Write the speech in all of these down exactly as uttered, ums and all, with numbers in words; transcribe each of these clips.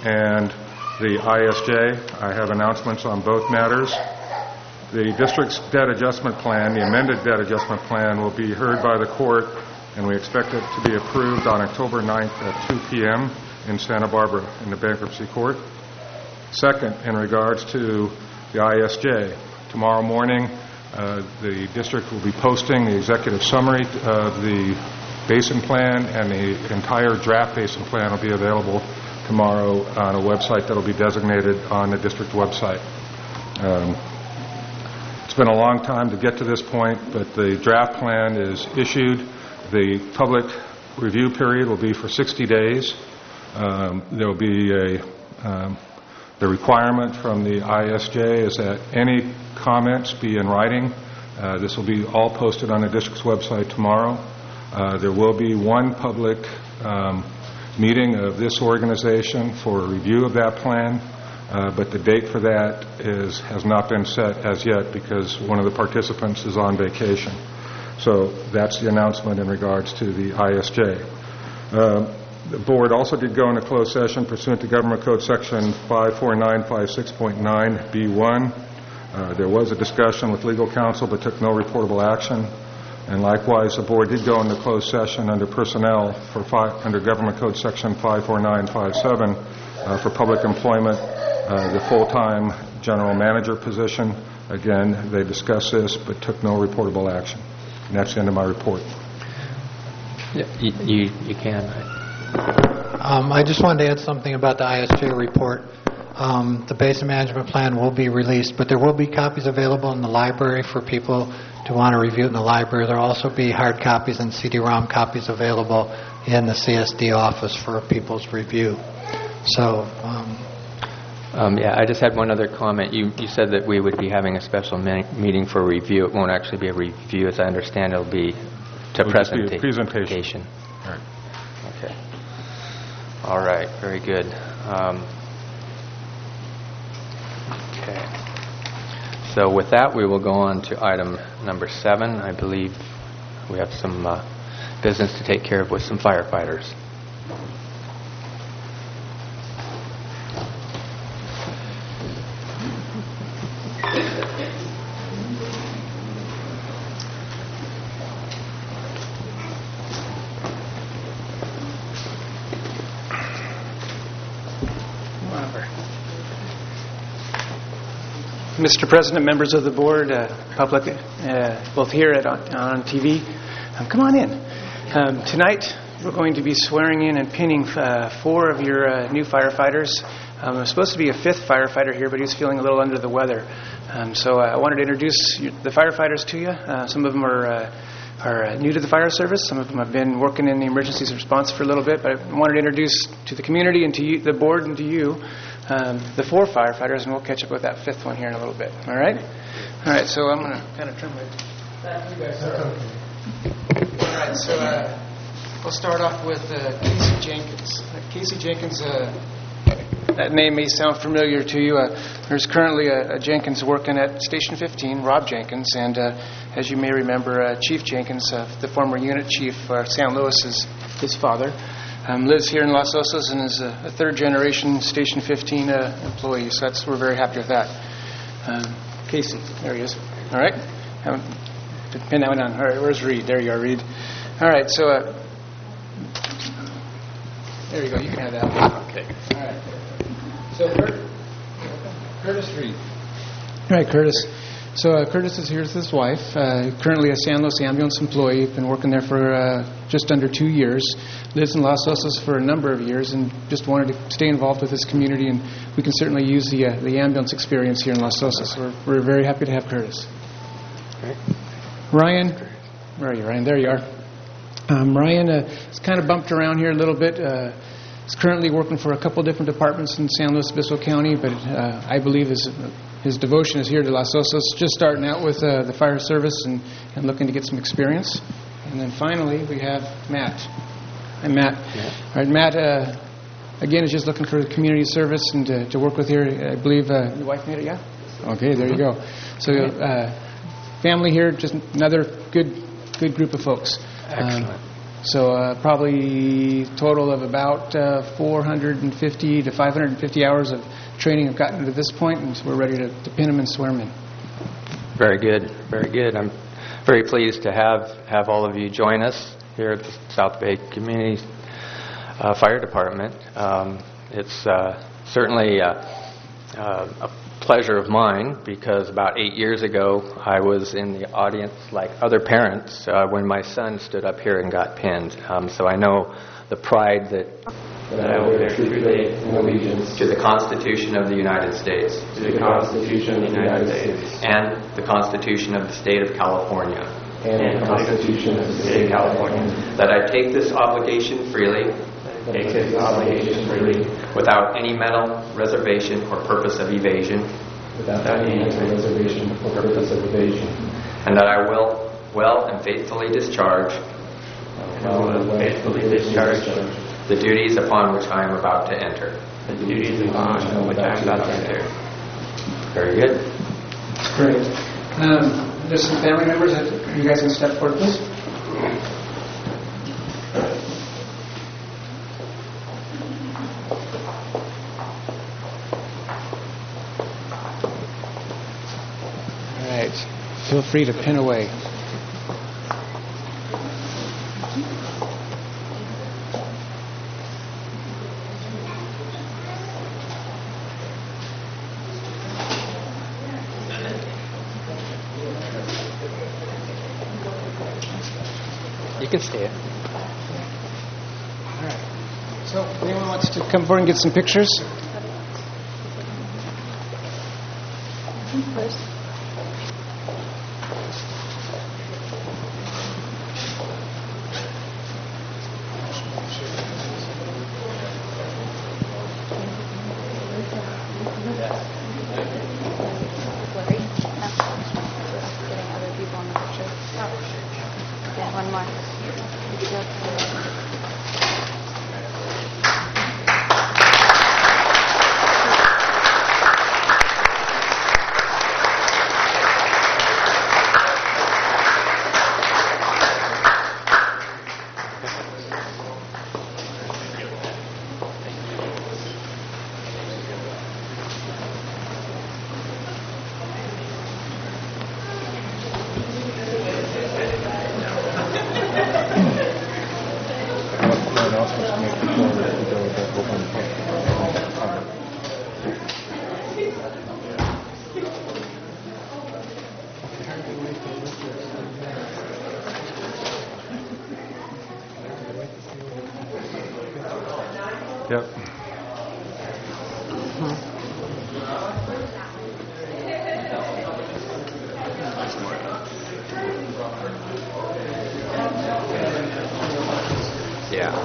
and the I S J. I have announcements on both matters. The district's debt adjustment plan, the amended debt adjustment plan, will be heard by the court, and we expect it to be approved on October ninth at two p.m. in Santa Barbara in the bankruptcy court. Second, in regards to the I S J, tomorrow morning uh, the district will be posting the executive summary of the basin plan, and the entire draft basin plan will be available tomorrow on a website that will be designated on the district website. Um, it's been a long time to get to this point, but the draft plan is issued. The public review period will be for sixty days. Um, there will be a um, the requirement from the I S J is that any comments be in writing. Uh, this will be all posted on the district's website tomorrow. Uh, there will be one public um, meeting of this organization for a review of that plan, uh, but the date for that is has not been set as yet because one of the participants is on vacation. So that's the announcement in regards to the I S J. Uh, the board also did go into closed session pursuant to Government Code Section five four nine five six point nine B one. Uh, there was a discussion with legal counsel but took no reportable action. And likewise, the board did go into closed session under personnel for five, under Government Code Section five four nine five seven uh, for public employment, uh, the full-time general manager position. Again, they discussed this but took no reportable action. And that's the end of my report. Yeah, you, you, you can. Um, I just wanted to add something about the I S J report. Um, the basin management plan will be released, but there will be copies available in the library for people to want to review it in the library. There will also be hard copies and C D ROM copies available in the C S D office for people's review. So, um, um, yeah, I just had one other comment. You, you said that we would be having a special me- meeting for review. It won't actually be a review, as I understand. It'll be to It'll presenta- be a presentation. All right. Okay. All right. Very good. Um, okay. So with that, we will go on to item number seven. I believe we have some uh, business to take care of with some firefighters. Mister President, members of the board, uh, public, uh, both here at, on, on T V, um, come on in. Um, tonight, we're going to be swearing in and pinning uh, four of your uh, new firefighters. Um, there's supposed to be a fifth firefighter here, but he's feeling a little under the weather. Um, so uh, I wanted to introduce you, the firefighters to you. Uh, some of them are uh, are uh, new to the fire service. Some of them have been working in the emergency response for a little bit, but I wanted to introduce to the community and to you, the board and to you, Um, the four firefighters, and we'll catch up with that fifth one here in a little bit. All right? All right, so I'm going to kind of turn my back to you guys. All right, so uh, we'll start off with uh, Casey Jenkins. Uh, Casey Jenkins, uh, that name may sound familiar to you. Uh, there's currently a, a Jenkins working at Station fifteen, Rob Jenkins, and uh, as you may remember, uh, Chief Jenkins, uh, the former unit chief, uh, San Luis, is his father. Um, lives here in Los Osos and is a, a third-generation Station fifteen uh, employee, so that's, we're very happy with that. Um, Casey, there he is. All right. Um, pin that one down. All right, where's Reed? There you are, Reed. All right, so uh, there you go. You can have that one. Okay. All right. So Curt, Curtis Reed. All right, Curtis. So uh, Curtis is here with his wife, uh, currently a San Luis Ambulance employee, been working there for uh, just under two years, lives in Los Osos for a number of years, and just wanted to stay involved with his community, and we can certainly use the uh, the ambulance experience here in Los Osos. We're, we're very happy to have Curtis. Okay. Ryan, where are you, Ryan? There you are. Um, Ryan uh, is kind of bumped around here a little bit. Uh, he's currently working for a couple different departments in San Luis Obispo County, but uh, I believe his his devotion is here to Los Osos, just starting out with uh, the fire service and, and looking to get some experience. And then finally, we have Matt. Hi, Matt. Yeah. All right, Matt, uh, again, is just looking for community service and to, to work with here. I believe uh, your wife made it, yeah? Okay, there you go. So uh, family here, just another good good group of folks. Excellent. Um, So uh, probably total of about uh, four hundred fifty to five hundred fifty hours of training have gotten to this point, and we're ready to, to pin them and swear them in. Very good, very good. I'm very pleased to have, have all of you join us here at the South Bay Community uh, Fire Department. Um, it's uh, certainly uh, uh, a pleasure of mine because about eight years ago I was in the audience like other parents uh, when my son stood up here and got pinned. Um, so I know the pride that that I will bear true faith and allegiance to the Constitution of the United States to the Constitution of the United States and the Constitution of the State of California, and the Constitution of the State of California, that I take this obligation freely that I take this obligation freely without any mental reservation or purpose of evasion, without any mental reservation or purpose of evasion, and that I will well and faithfully discharge and I will faithfully discharge the duties upon which I am about to enter. the duties upon which I am about to enter. Very good. Great. Um, there's some family members that you guys can step forward, please. All right. Feel free to pin away. You can stay it. All right. So, anyone wants to come forward and get some pictures? One more. Yep. Yeah.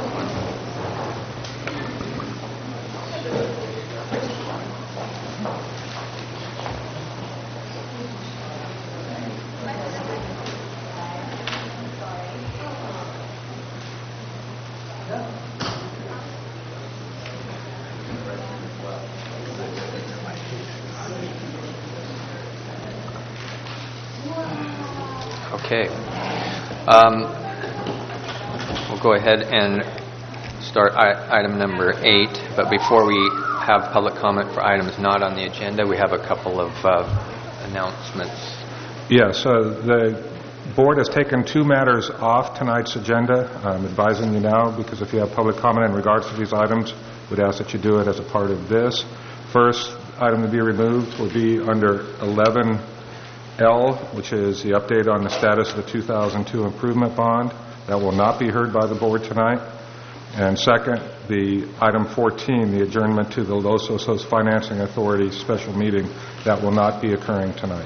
Okay. Um, we'll go ahead and start I- item number eight, but before we have public comment for items not on the agenda, we have a couple of uh, announcements. Yes, uh, the board has taken two matters off tonight's agenda. I'm advising you now because if you have public comment in regards to these items, we'd ask that you do it as a part of this. First item to be removed will be under eleven L, which is the update on the status of the two thousand two improvement bond. That will not be heard by the board tonight. And second, the item fourteen, the adjournment to the Los Osos Financing Authority special meeting, that will not be occurring tonight.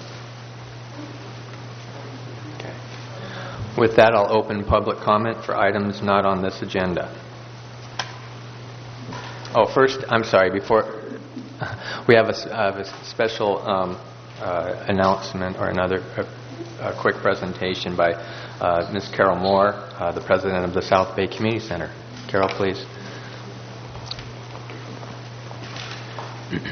Okay. With that, I'll open public comment for items not on this agenda. Oh, first, I'm sorry, before, we have a, uh, a special um, uh, announcement or another a, a quick presentation by uh, Miz Carol Moore, uh, the president of the South Bay Community Center. Carol, please.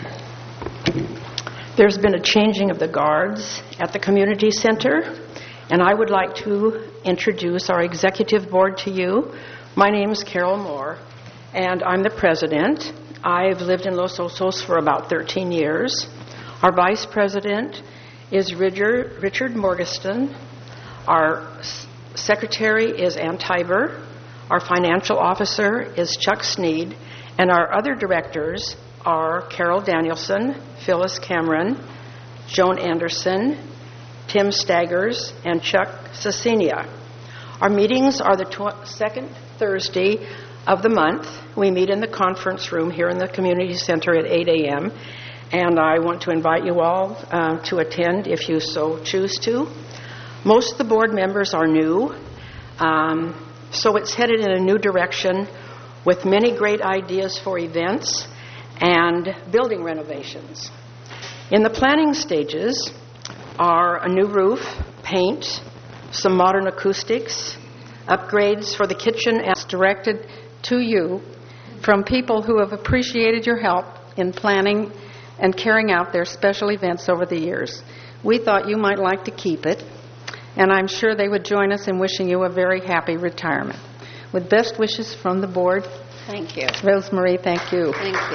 There's been a changing of the guards at the community center, and I would like to introduce our executive board to you. My name is Carol Moore, and I'm the president. I've lived in Los Osos for about thirteen years. Our vice president is Richard, Richard Morgeston. Our s- secretary is Ann Tiber. Our financial officer is Chuck Sneed. And our other directors are Carol Danielson, Phyllis Cameron, Joan Anderson, Tim Staggers, and Chuck Cecilia. Our meetings are the tw- second Thursday of the month. We meet in the conference room here in the community center at eight a.m., and I want to invite you all uh, to attend if you so choose to. Most of the board members are new, um, so it's headed in a new direction with many great ideas for events and building renovations. In the planning stages are a new roof, paint, some modern acoustics, upgrades for the kitchen as directed to you from people who have appreciated your help in planning and carrying out their special events over the years. We thought you might like to keep it, and I'm sure they would join us in wishing you a very happy retirement. With best wishes from the board, Thank you. Rosemary, thank you. Thank you.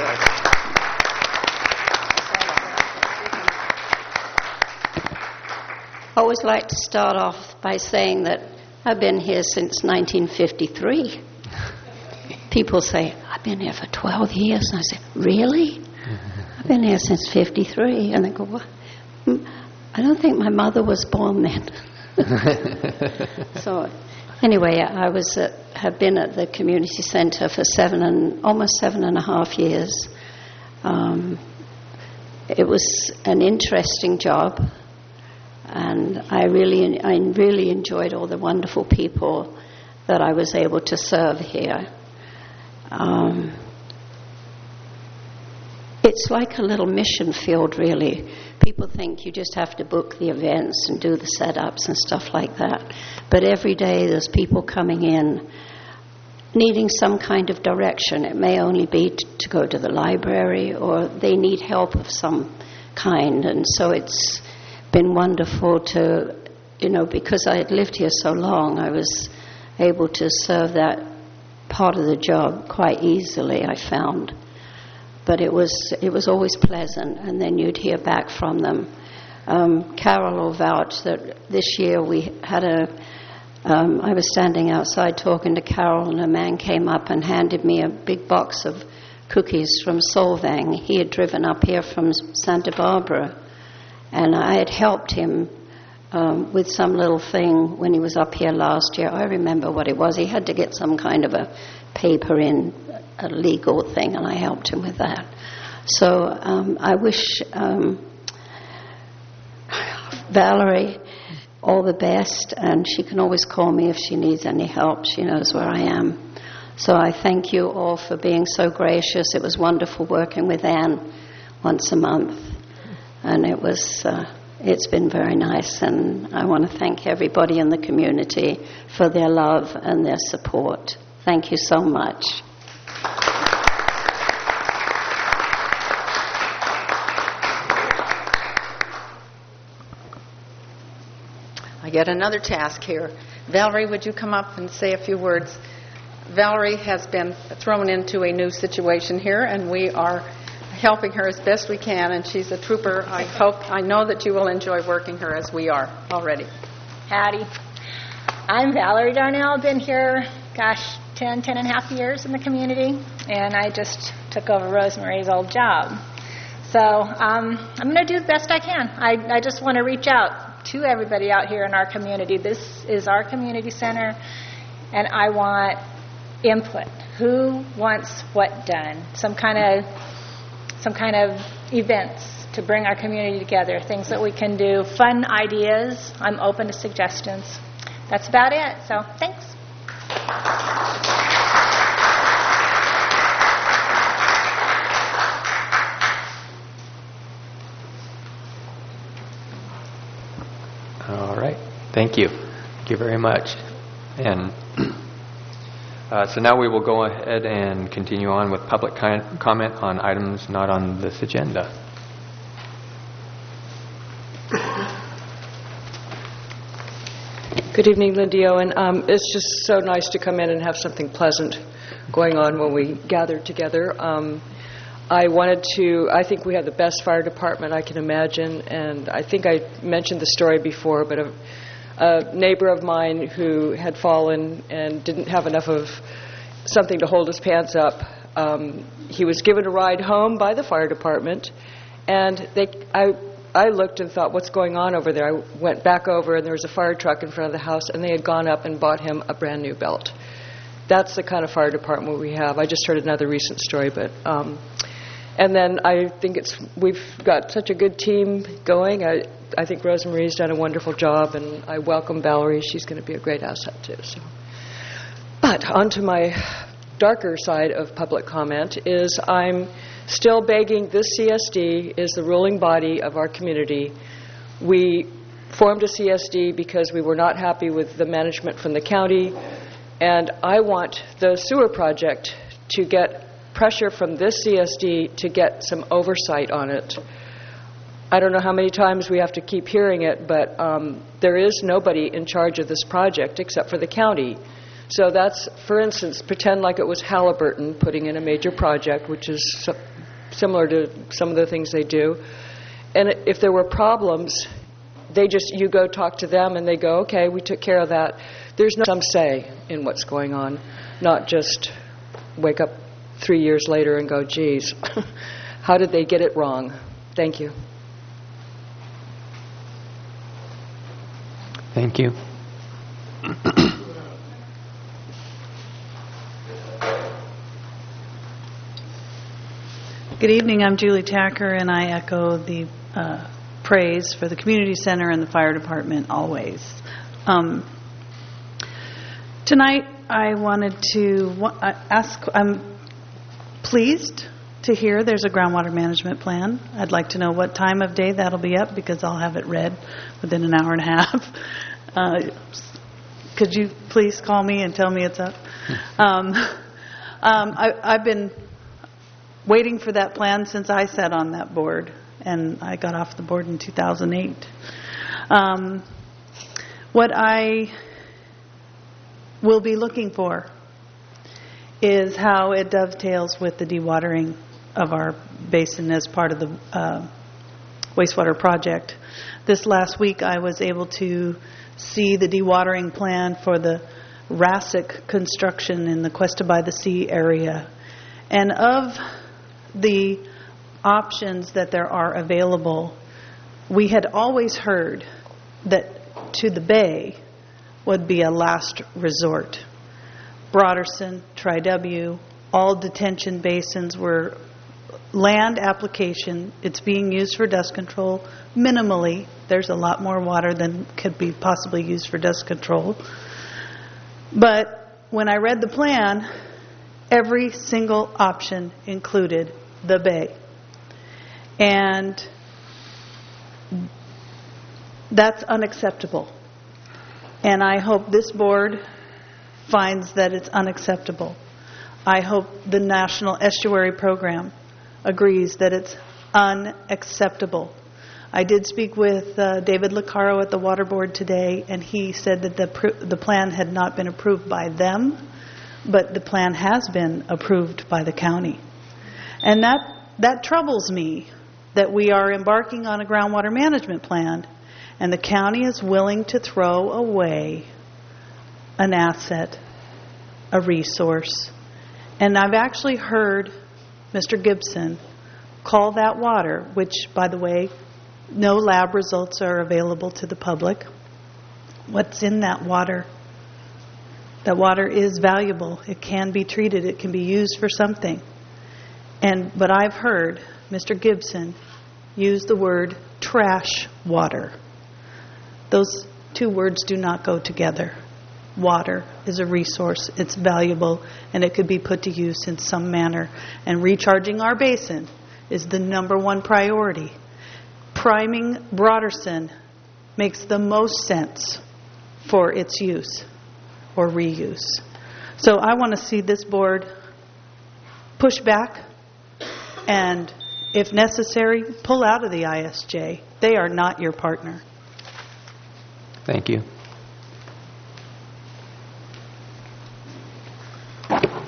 I always like to start off by saying that I've been here since nineteen fifty-three. People say, I've been here for twelve years. And I say, really? I've been here since fifty-three. And they go, what? I don't think my mother was born then. So anyway, I was at, have been at the community center for seven and almost seven and a half years. Um, it was an interesting job, and I really, I really enjoyed all the wonderful people that I was able to serve here. Um, it's like a little mission field, really. People think you just have to book the events and do the setups and stuff like that. But every day there's people coming in needing some kind of direction. It may only be t- to go to the library, or they need help of some kind. And so it's been wonderful to, you know, because I had lived here so long, I was able to serve that part of the job quite easily, I found. But it was it was always pleasant, and then you'd hear back from them. Um, Carol will vouch that this year we had a, um, I was standing outside talking to Carol, and a man came up and handed me a big box of cookies from Solvang. He had driven up here from Santa Barbara, and I had helped him um, with some little thing when he was up here last year. I remember what it was. He had to get some kind of a paper in, a legal thing, and I helped him with that. So um, I wish um, Valerie all the best, and she can always call me if she needs any help. She knows where I am. So I thank you all for being so gracious. It was wonderful working with Anne once a month, and it was uh, it's been very nice, and I want to thank everybody in the community for their love and their support. Thank you so much. I get another task here. Valerie, would you come up and say a few words? Valerie has been thrown into a new situation here, and we are helping her as best we can, and she's a trooper. I hope, I know that you will enjoy working her as we are already. Howdy. I'm Valerie Darnell. I've been here, gosh, ten, ten and a half years in the community, and I just took over Rosemary's old job. So um, I'm going to do the best I can. I, I just want to reach out to everybody out here in our community. This is our community center, and I want input. Who wants what done? Some kind of some kind of events to bring our community together, things that we can do, fun ideas. I'm open to suggestions. That's about it. So thanks. All right. Thank you. Thank you very much. And uh, so now we will go ahead and continue on with public con- comment on items not on this agenda. Good evening, Lindy Owen. Um, it's just so nice to come in and have something pleasant going on when we gather together. Um, I wanted to, I think we have the best fire department I can imagine, and I think I mentioned the story before, but a, a neighbor of mine who had fallen and didn't have enough of something to hold his pants up, um, he was given a ride home by the fire department, and they, I, I looked and thought, what's going on over there? I went back over, and there was a fire truck in front of the house, and they had gone up and bought him a brand new belt. That's the kind of fire department we have. I just heard another recent story, but um, and then I think it's we've got such a good team going. I I think Rosemarie's done a wonderful job, and I welcome Valerie. She's going to be a great asset too. So, but on to my darker side of public comment is I'm still begging. This C S D is the ruling body of our community. We formed a C S D because we were not happy with the management from the county. And I want the sewer project to get pressure from this C S D to get some oversight on it. I don't know how many times we have to keep hearing it, but um, there is nobody in charge of this project except for the county. So that's, for instance, pretend like it was Halliburton putting in a major project, which is so similar to some of the things they do. And if there were problems, they just, you go talk to them and they go, okay, we took care of that. There's no some say in what's going on, not just wake up three years later and go, geez, how did they get it wrong? Thank you. Thank you. Good evening. I'm Julie Tacker, and I echo the uh, praise for the community center and the fire department always. Um, tonight, I wanted to ask, I'm pleased to hear there's a groundwater management plan. I'd like to know what time of day that'll be up, because I'll have it read within an hour and a half. Uh, could you please call me and tell me it's up? Um, um, I, I've been waiting for that plan since I sat on that board, and I got off the board in two thousand eight. Um, what I will be looking for is how it dovetails with the dewatering of our basin as part of the uh, wastewater project. This last week I was able to see the dewatering plan for the Rassick construction in the Cuesta by the Sea area. And of the options that there are available, we had always heard that to the bay would be a last resort. Broderson, Tri-W, all detention basins were land application. It's being used for dust control minimally. There's a lot more water than could be possibly used for dust control. But when I read the plan, every single option included the bay. And that's unacceptable. And I hope this board finds that it's unacceptable. I hope the National Estuary Program agrees that it's unacceptable. I did speak with uh, David Licaro at the Water Board today, and he said that the pr- the plan had not been approved by them, but the plan has been approved by the county. And that that troubles me, that we are embarking on a groundwater management plan, and the county is willing to throw away an asset, a resource. And I've actually heard Mister Gibson call that water, which, by the way, no lab results are available to the public. What's in that water? That water is valuable. It can be treated. It can be used for something. And but I've heard Mister Gibson use the word trash water. Those two words do not go together. Water is a resource. It's valuable, and it could be put to use in some manner. And recharging our basin is the number one priority. Priming Broderson makes the most sense for its use or reuse. So I want to see this board push back and, if necessary, pull out of the I S J. They are not your partner. Thank you.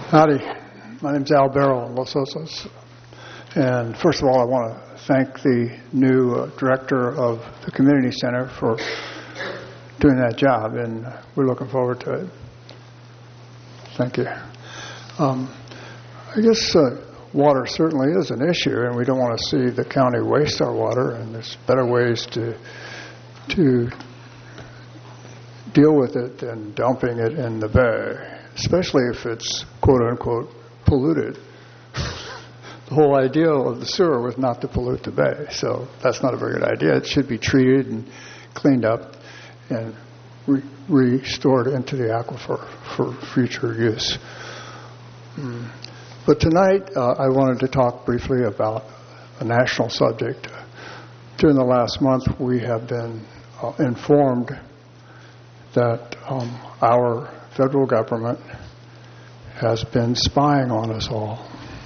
Howdy. My name's Al Barrow in Los Osos. And first of all, I want to thank the new uh, director of the community center for doing that job, and we're looking forward to it. Thank you. Um, I guess uh, water certainly is an issue, and we don't want to see the county waste our water, and there's better ways to to deal with it than dumping it in the bay, especially if it's quote-unquote polluted. The whole idea of the sewer was not to pollute the bay, so that's not a very good idea. It should be treated and cleaned up and re- restored into the aquifer for future use. Mm. But tonight, uh, I wanted to talk briefly about a national subject. During the last month, we have been uh, informed that um, our federal government has been spying on us all.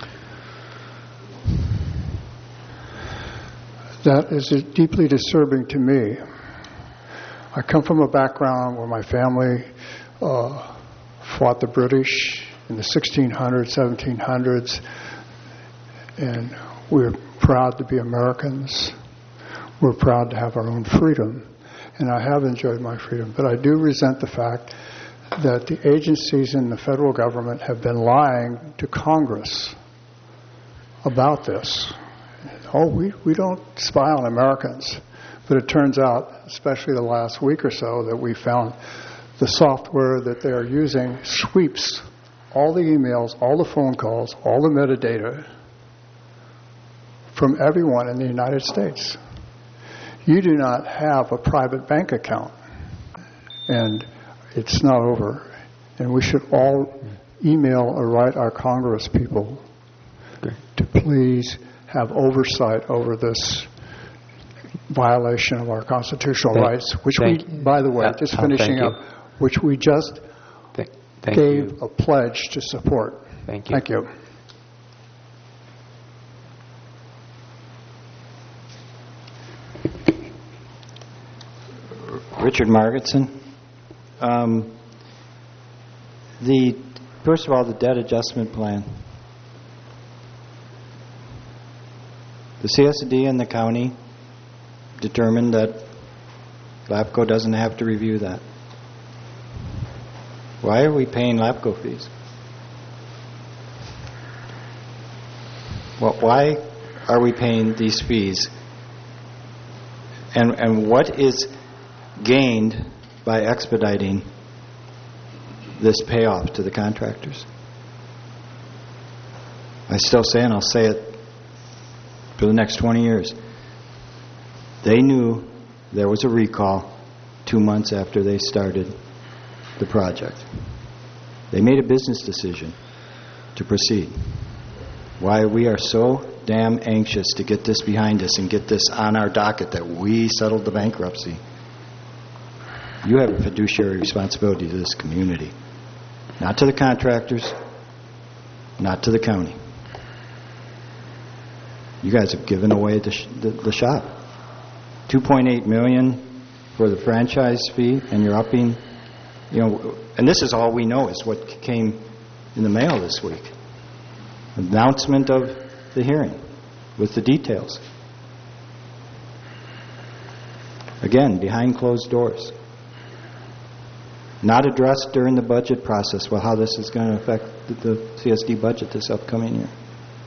That is deeply disturbing to me. I come from a background where my family uh, fought the British in the sixteen hundreds, seventeen hundreds, and we're proud to be Americans. We're proud to have our own freedom, and I have enjoyed my freedom, but I do resent the fact that the agencies in the federal government have been lying to Congress about this. Oh, we, we don't spy on Americans. But it turns out, especially the last week or so, that we found the software that they are using sweeps all the emails, all the phone calls, all the metadata from everyone in the United States. You do not have a private bank account. And it's not over. And we should all email or write our Congress people okay. to please have oversight over this violation of our constitutional thank, rights, which we, you. by the way, uh, just oh, finishing up, which we just thank, thank gave you. a pledge to support. Thank you. Thank you. Richard Margetson. Um, the first of all, the debt adjustment plan. The C S D and the county determined that LAPCO doesn't have to review that. Why are we paying LAPCO fees? Well, why are we paying these fees? And and what is gained by expediting this payoff to the contractors? I still say, and I'll say it for the next twenty years, they knew there was a recall two months after they started the project. They made a business decision to proceed. Why we are so damn anxious to get this behind us and get this on our docket that we settled the bankruptcy. You have a fiduciary responsibility to this community, not to the contractors, not to the county. You guys have given away the, sh- the, the shop. two point eight million dollars for the franchise fee, and you're upping, you know, and this is all we know is what came in the mail this week. Announcement of the hearing with the details. Again, behind closed doors. Not addressed during the budget process, well, how this is going to affect the, the C S D budget this upcoming year.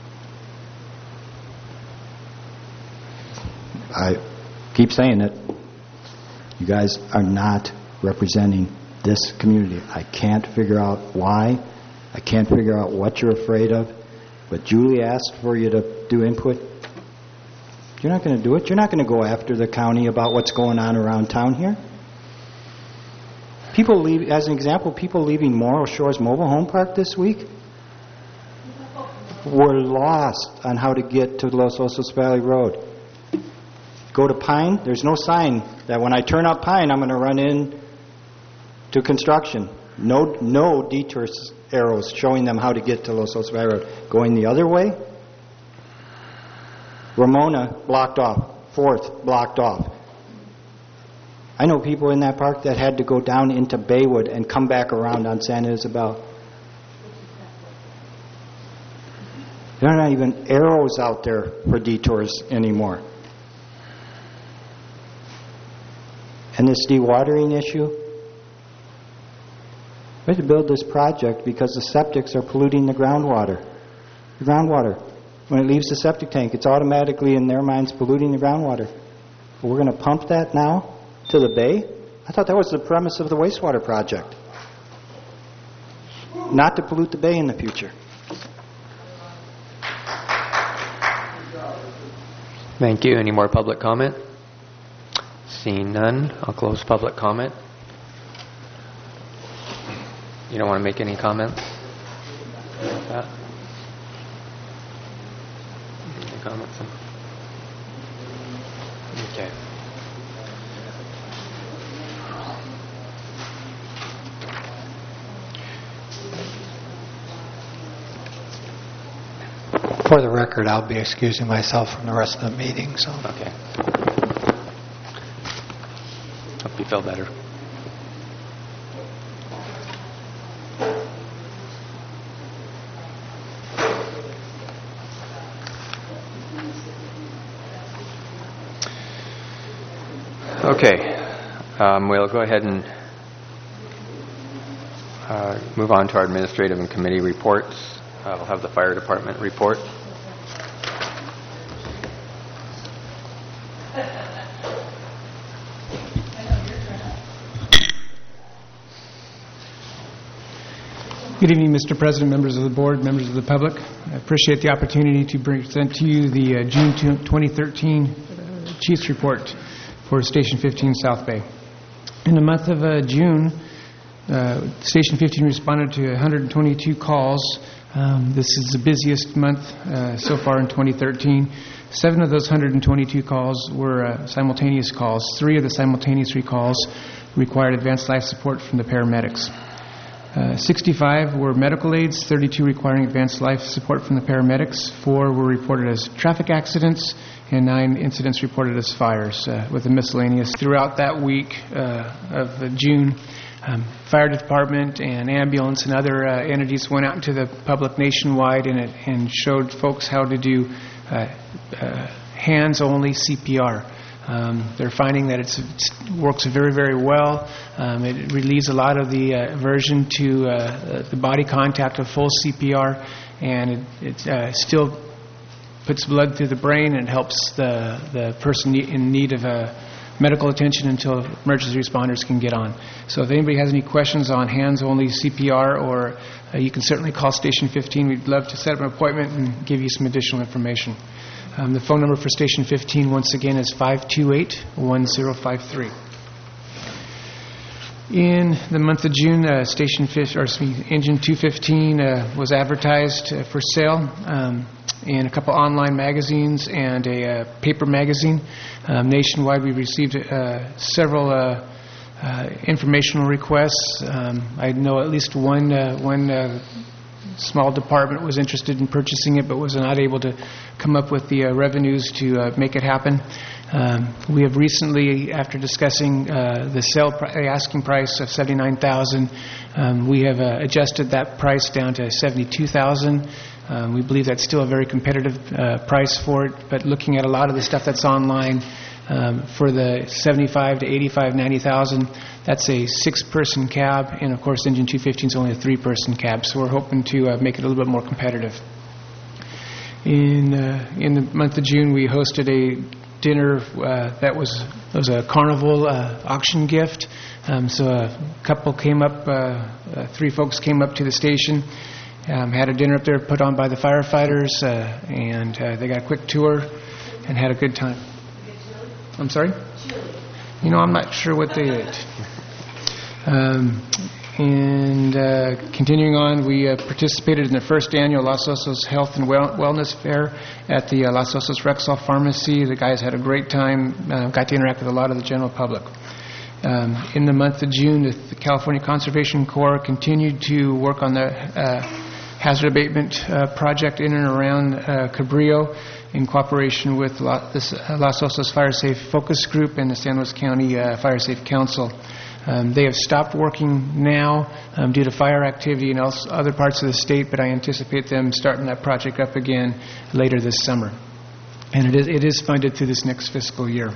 I keep saying it. You guys are not representing this community. I can't figure out why. I can't figure out what you're afraid of. But Julie asked for you to do input. You're not going to do it. You're not going to go after the county about what's going on around town here. People leave, as an example, people leaving Morrow Shores Mobile Home Park this week were lost on how to get to Los Osos Valley Road. Go to Pine, there's no sign that when I turn up Pine, I'm going to run in to construction. No, no detour arrows showing them how to get to Los Osos Valley Road. Going the other way, Ramona blocked off, Fourth blocked off. I know people in that park that had to go down into Baywood and come back around on Santa Isabel. There are not even arrows out there for detours anymore. And this dewatering issue, we had to build this project because the septics are polluting the groundwater. The groundwater, when it leaves the septic tank, it's automatically, in their minds, polluting the groundwater. But we're going to pump that now to the bay? I thought that was the premise of the wastewater project. Not to pollute the bay in the future. Thank you. Any more public comment? Seeing none, I'll close public comment. You don't want to make any comments? Uh, any comments? Okay. For the record, I'll be excusing myself from the rest of the meeting. So. Okay. Hope you feel better. Okay. Um, we'll go ahead and uh, move on to our administrative and committee reports. Uh, we'll have the fire department report. Good evening, Mister President, members of the board, members of the public. I appreciate the opportunity to present to you the uh, June twenty thirteen uh, Chiefs Report for Station fifteen South Bay. In the month of uh, June, uh, Station fifteen responded to one hundred twenty-two calls. Um, this is the busiest month uh, so far in twenty thirteen. Seven of those one hundred twenty-two calls were uh, simultaneous calls. Three of the simultaneous recalls required advanced life support from the paramedics. Uh, sixty-five were medical aids, thirty-two requiring advanced life support from the paramedics, four were reported as traffic accidents, and nine incidents reported as fires, uh, with a miscellaneous. Throughout that week uh, of uh, June, um, fire department and ambulance and other uh, entities went out into the public nationwide and, it, and showed folks how to do uh, uh, hands-only C P R. Um, they're finding that it's, it works very, very well. Um, it relieves a lot of the uh, aversion to uh, the body contact of full C P R, and it, it uh, still puts blood through the brain and helps the, the person in need of uh, medical attention until emergency responders can get on. So if anybody has any questions on hands-only C P R, or uh, you can certainly call Station fifteen. We'd love to set up an appointment and give you some additional information. Um, the phone number for Station fifteen, once again, is five two eight, one zero five three. In the month of June, uh, Station fish, or excuse me, Engine two fifteen uh, was advertised uh, for sale um, in a couple online magazines and a uh, paper magazine. Um, nationwide, we received uh, several uh, uh, informational requests. Um, I know at least one uh, one. Uh, small department was interested in purchasing it but was not able to come up with the uh, revenues to uh, make it happen. Um, we have recently, after discussing uh, the sale pr- the asking price of seventy-nine thousand dollars, um, we have uh, adjusted that price down to seventy-two thousand dollars. Um, we believe that's still a very competitive uh, price for it, but looking at a lot of the stuff that's online, um, for the seventy-five to eighty-five, ninety thousand, that's a six-person cab, and of course Engine two fifteen is only a three-person cab, so we're hoping to uh, make it a little bit more competitive. In uh, in the month of June, we hosted a dinner uh, that was was a carnival uh, auction gift. Um, so a couple came up, uh, uh, three folks came up to the station, um, had a dinner up there put on by the firefighters, uh, and uh, they got a quick tour and had a good time. I'm sorry? You know, I'm not sure what they ate. Um, and uh, continuing on, we uh, participated in the first annual Los Osos Health and well- Wellness Fair at the uh, Los Osos Rexall Pharmacy. The guys had a great time, uh, got to interact with a lot of the general public. Um, in the month of June, the, the California Conservation Corps continued to work on the uh, hazard abatement uh, project in and around uh, Cabrillo, in cooperation with La- this, uh, Los Osos Fire Safe Focus Group and the San Luis County uh, Fire Safe Council. Um, They have stopped working now um, due to fire activity in else- other parts of the state, but I anticipate them starting that project up again later this summer. And it is it is funded through this next fiscal year.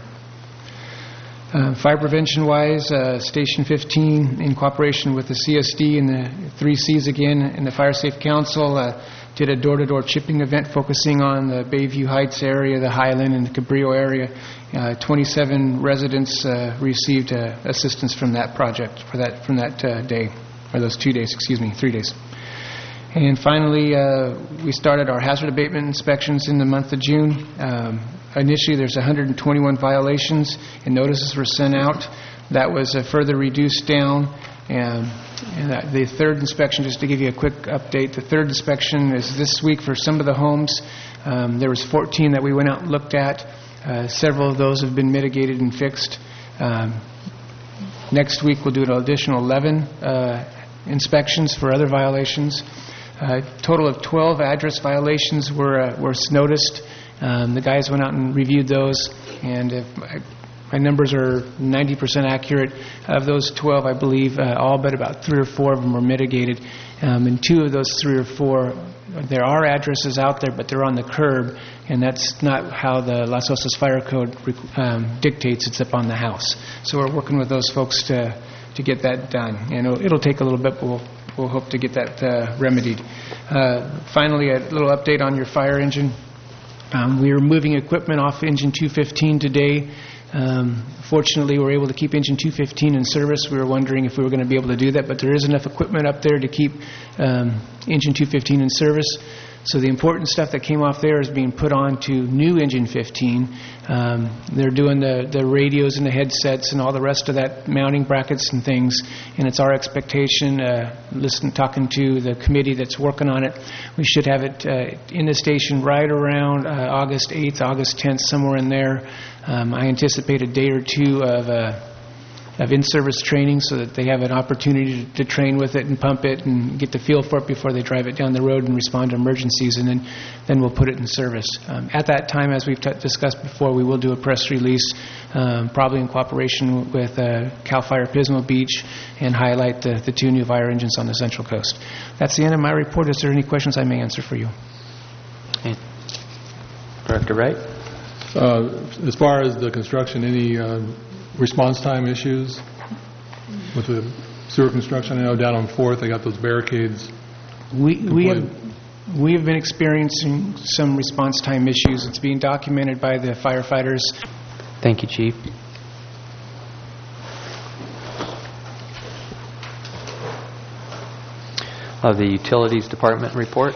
Uh, Fire prevention-wise, uh, Station fifteen, in cooperation with the C S D and the three Cs again, and the Fire Safe Council, uh, did a door-to-door chipping event focusing on the Bayview Heights area, the Highland, and the Cabrillo area. Uh, twenty-seven residents uh, received uh, assistance from that project for that from that uh, day, or those two days, excuse me, three days. And finally, uh, we started our hazard abatement inspections in the month of June. Um, initially, there's one hundred twenty-one violations, and notices were sent out. That was uh, further reduced down. And, and that, the third inspection, just to give you a quick update, the third inspection is this week for some of the homes. Um, there was fourteen that we went out and looked at. Uh, several of those have been mitigated and fixed. Um, next week, we'll do an additional eleven uh, inspections for other violations. A uh, total of twelve address violations were uh, were noticed. Um, the guys went out and reviewed those, and if I, my numbers are ninety percent accurate. Of those twelve, I believe uh, all but about three or four of them were mitigated. Um, and two of those three or four, there are addresses out there, but they're on the curb, and that's not how the Las Osas Fire Code um, dictates. It's up on the house. So we're working with those folks to to get that done. And it'll, it'll take a little bit, but we'll We'll hope to get that uh, remedied. Uh, finally, a little update on your fire engine. Um, we are moving equipment off engine two fifteen today. Um, fortunately, we were able to keep engine two fifteen in service. We were wondering if we were going to be able to do that, but there is enough equipment up there to keep um, engine two fifteen in service. So the important stuff that came off there is being put on to new engine fifteen. Um, they're doing the, the radios and the headsets and all the rest of that, mounting brackets and things. And it's our expectation, uh, listen, talking to the committee that's working on it, we should have it uh, in the station right around uh, August eighth, August tenth, somewhere in there. Um, I anticipate a day or two of uh, of in-service training so that they have an opportunity to, to train with it and pump it and get the feel for it before they drive it down the road and respond to emergencies, and then, then we'll put it in service. Um, at that time, as we've t- discussed before, we will do a press release, um, probably in cooperation with uh, CAL FIRE Pismo Beach, and highlight the, the two new fire engines on the Central Coast. That's the end of my report. Is there any questions I may answer for you? Okay. Director Wright? Uh, as far as the construction, any uh, response time issues with the sewer construction? I know down on Fourth they got those barricades. We we have we have been experiencing some response time issues. It's being documented by the firefighters. Thank you, Chief. Uh, the Utilities Department report.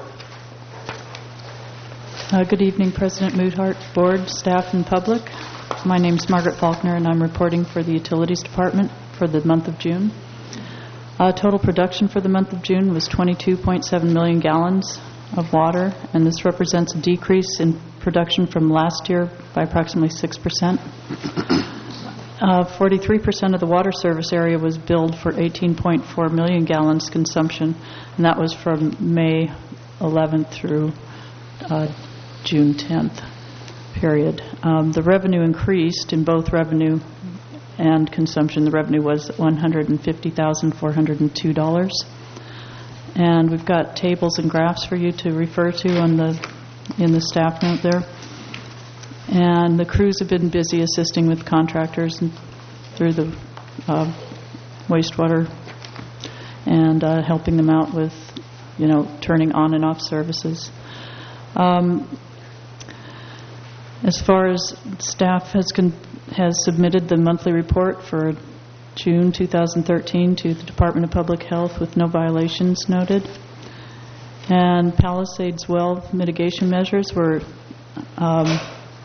Uh, good evening, President Moodhart, Board, staff, and public. My name is Margaret Faulkner, and I'm reporting for the Utilities Department for the month of June. Uh, total production for the month of June was twenty-two point seven million gallons of water, and this represents a decrease in production from last year by approximately six percent. Uh, forty-three percent of the water service area was billed for eighteen point four million gallons consumption, and that was from May eleventh through uh, June tenth. Period. Um, the revenue increased in both revenue and consumption. The revenue was one hundred fifty thousand four hundred two dollars. And we've got tables and graphs for you to refer to on the in the staff note there. And the crews have been busy assisting with contractors and through the uh, wastewater and uh, helping them out with, you know, turning on and off services. Um, As far as staff has con- has submitted the monthly report for June two thousand thirteen to the Department of Public Health with no violations noted. And Palisades well mitigation measures were um,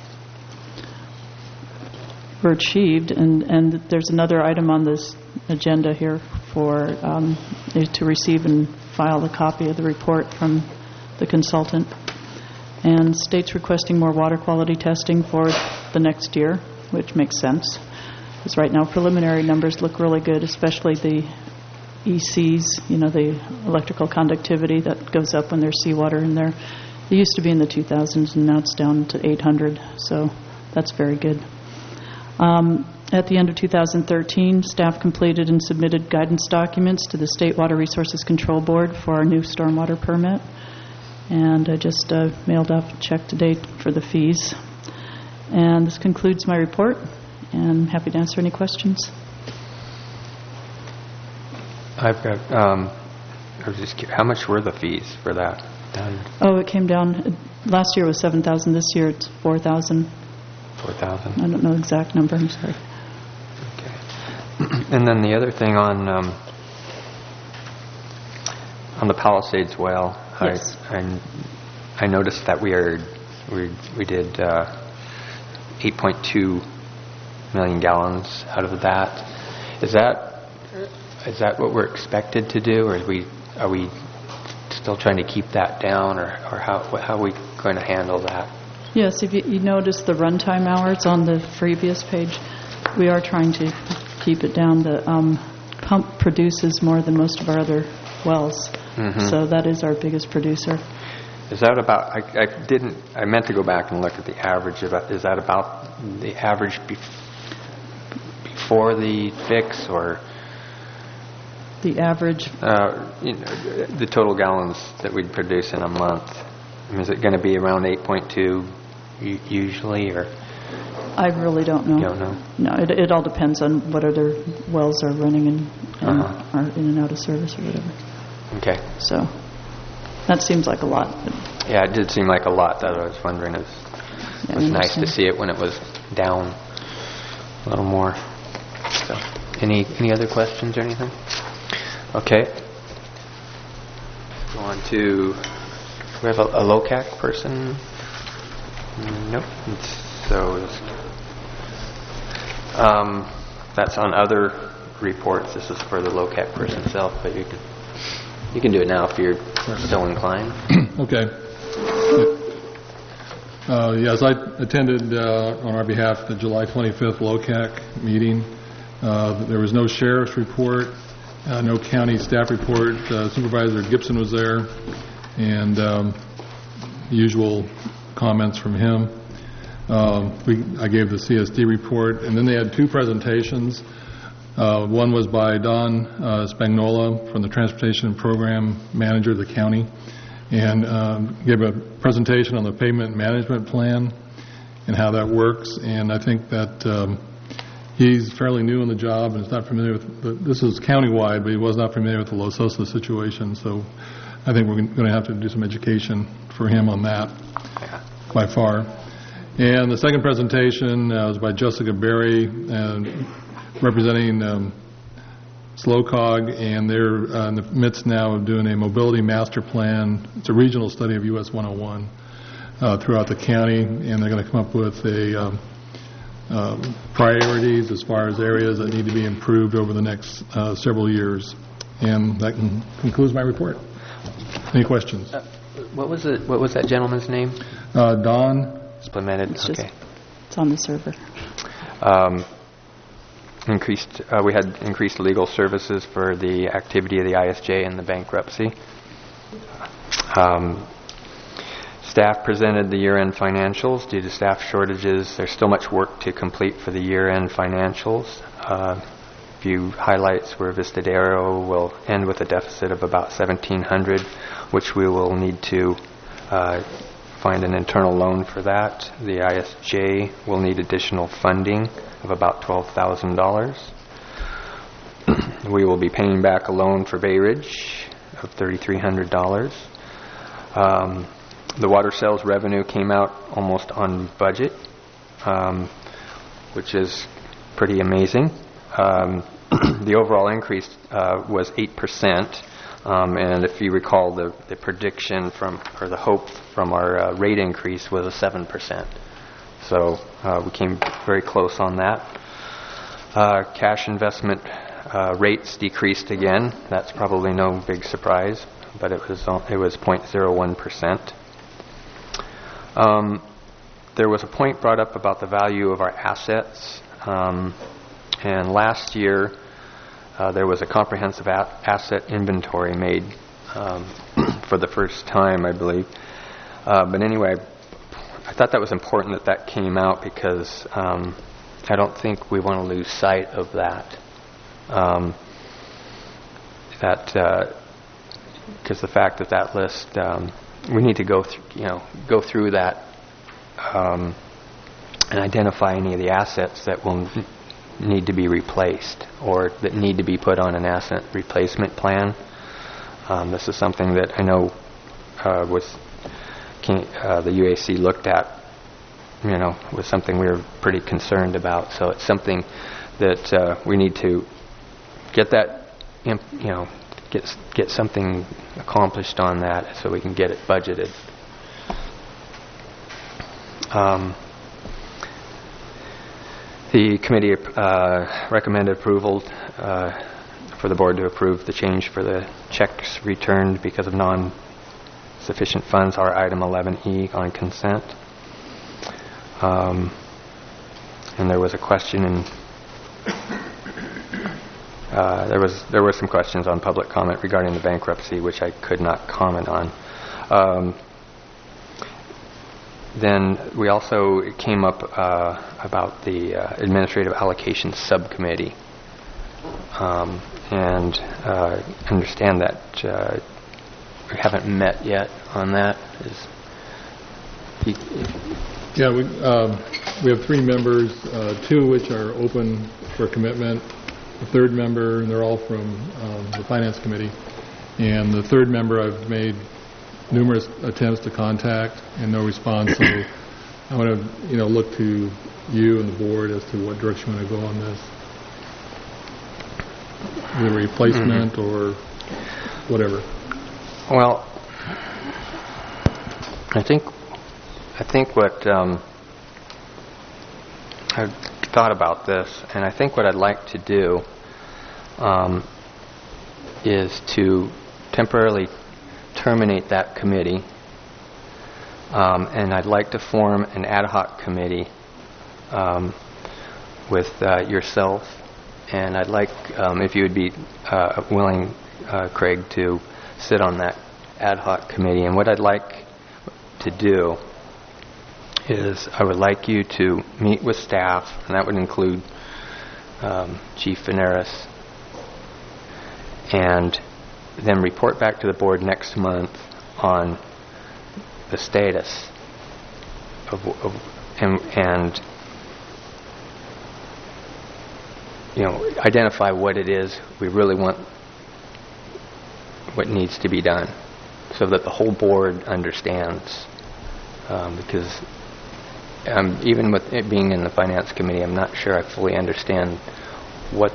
were achieved, and, and there's another item on this agenda here for um, to receive and file a copy of the report from the consultant. And states requesting more water quality testing for the next year, which makes sense. Because right now preliminary numbers look really good, especially the E Cs, you know, the electrical conductivity that goes up when there's seawater in there. It used to be in the two thousands, and now it's down to eight hundred, so that's very good. Um, At the end of two thousand thirteen, staff completed and submitted guidance documents to the State Water Resources Control Board for our new stormwater permit. And I just uh, mailed off a check today for the fees. And this concludes my report, and I'm happy to answer any questions. I've got, um, I was just curious, how much were the fees for that? Um, Oh, it came down, last year was seven thousand, this year it's four thousand. four thousand. I don't know the exact number, I'm sorry. And then the other thing on um, on the Palisades well, Yes. I, I I noticed that we are we we did uh, eight point two million gallons out of that. Is that is that what we're expected to do, or are we are we still trying to keep that down, or, or how how are we going to handle that? Yes, if you, you notice the runtime hours on the previous page, we are trying to keep it down. The um, pump produces more than most of our other wells, Mm-hmm. so that is our biggest producer. Is that about? I, I didn't. I meant to go back and look at the average. About is that about the average bef- before the fix, or The average, uh, you know, the total gallons that we'd produce in a month? I mean, is it going to be around eight point two usually, or? I really don't know. You don't know? No, it, it all depends on what other wells are running and, and Uh-huh. are in and out of service or whatever. Okay. So that seems like a lot. But Yeah, it did seem like a lot. That I was wondering. It was, Yeah, it was I nice to understand. see it when it was down a little more. So, any any other questions or anything? Okay. Go on to. We have a, a L O C A C person. Nope. It's- So um, that's on other reports. This is for the L O C A C person itself, but you can you can do it now if you're still inclined. Okay. Uh, Yes, I attended uh, on our behalf the July twenty-fifth L O C A C meeting. Uh, There was no sheriff's report, uh, no county staff report. Uh, Supervisor Gibson was there, and um, usual comments from him. Um, we, I gave the C S D report, and then they had two presentations. Uh, one was by Don uh, Spagnola from the Transportation Program Manager of the county, and um, gave a presentation on the pavement management plan and how that works. And I think that um, he's fairly new in the job and is not familiar with the, this is countywide, but he was not familiar with the Los Osos situation. So I think we're going to have to do some education for him on that by far. And the second presentation uh, was by Jessica Berry, uh, representing um, SLOCOG, and they're uh, in the midst now of doing a mobility master plan. It's a regional study of U S one oh one uh, throughout the county, and they're going to come up with a um, um, priorities as far as areas that need to be improved over the next uh, several years. And that con- concludes my report. Any questions? Uh, what was it? What was that gentleman's name? Uh, Don. Implemented. It's just- Okay. it's on the server. Um, increased. Uh, we had increased legal services for the activity of the I S J and the bankruptcy. Um, staff presented the year-end financials. Due to staff shortages, there's still much work to complete for the year-end financials. Uh, a few highlights were Vistadero will end with a deficit of about seventeen hundred, which we will need to uh, find an internal loan for that. The I S J will need additional funding of about twelve thousand dollars. We will be paying back a loan for Bay Ridge of thirty-three hundred dollars. Um, the water sales revenue came out almost on budget, um, which is pretty amazing. Um, the overall increase uh, was eight percent. Um, and if you recall, the, the prediction from, or the hope from our uh, rate increase was a seven percent. So uh, we came very close on that. Uh, cash investment uh, rates decreased again. That's probably no big surprise, but it was it was zero point zero one percent. Um, there was a point brought up about the value of our assets, um, and last year Uh, there was a comprehensive a- asset inventory made um, for the first time, I believe. Uh, but anyway, I thought that was important that that came out because um, I don't think we want to lose sight of that. Um, that because the fact that that list, um, we need to go through, you know, go through that um, and identify any of the assets that will n- need to be replaced or that need to be put on an asset replacement plan. Um, this is something that I know uh, was uh, the U A C looked at. You know, was something we were pretty concerned about. So it's something that uh, we need to get that, imp, you know, get get something accomplished on that so we can get it budgeted. Um, the committee uh, recommended approval uh, for the board to approve the change for the checks returned because of non-sufficient funds, are item eleven E on consent. Um, and there was a question in uh, there was there were some questions on public comment regarding the bankruptcy, which I could not comment on. Um, then we also came up uh, about the uh, administrative allocation subcommittee, um, and uh, understand that uh, we haven't met yet on that. Is he, Yeah, we um, we have three members, uh, two of which are open for commitment. The third member, and they're all from um, the Finance Committee. And the third member, I've made numerous attempts to contact and no response. So I want to, you know, look to you and the board as to what direction you want to go on this. Either replacement mm-hmm. or whatever. Well, I think. I think what um, I've thought about this, and I think what I'd like to do um, is to temporarily terminate that committee, um, and I'd like to form an ad hoc committee um, with uh, yourself, and I'd like, um, if you would be uh, willing, uh, Craig, to sit on that ad hoc committee. And what I'd like to do is I would like you to meet with staff, and that would include um, Chief Veneris, and then report back to the board next month on the status of, of and, and you know, identify what it is we really want, what needs to be done, so that the whole board understands, um, because Um, even with it being in the Finance Committee, I'm not sure I fully understand what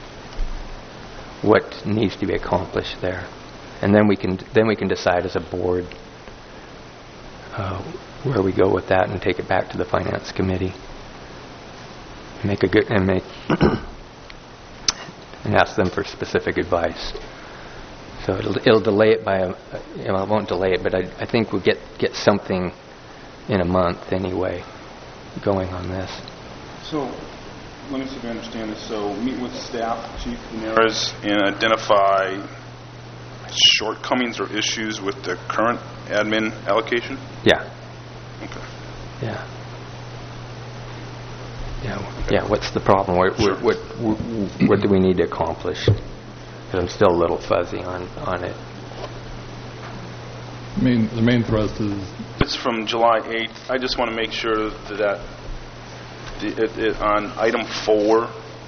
what needs to be accomplished there, and then we can then we can decide as a board uh, where we go with that and take it back to the Finance Committee, make a good and make and ask them for specific advice. So it'll, it'll delay it by a, you know, it won't delay it, but I, I think we'll get get something in a month anyway going on this. So, let me see if I understand this. So, meet with staff, Chief Veneris, and identify shortcomings or issues with the current admin allocation? Yeah. Okay. Yeah. Yeah. Yeah. What's the problem? What, Sure. what, what, what do we need to accomplish? Because I'm still a little fuzzy on, on it. I mean, the main thrust is... It's from July eighth. I just want to make sure that, that the, it, it, on item four,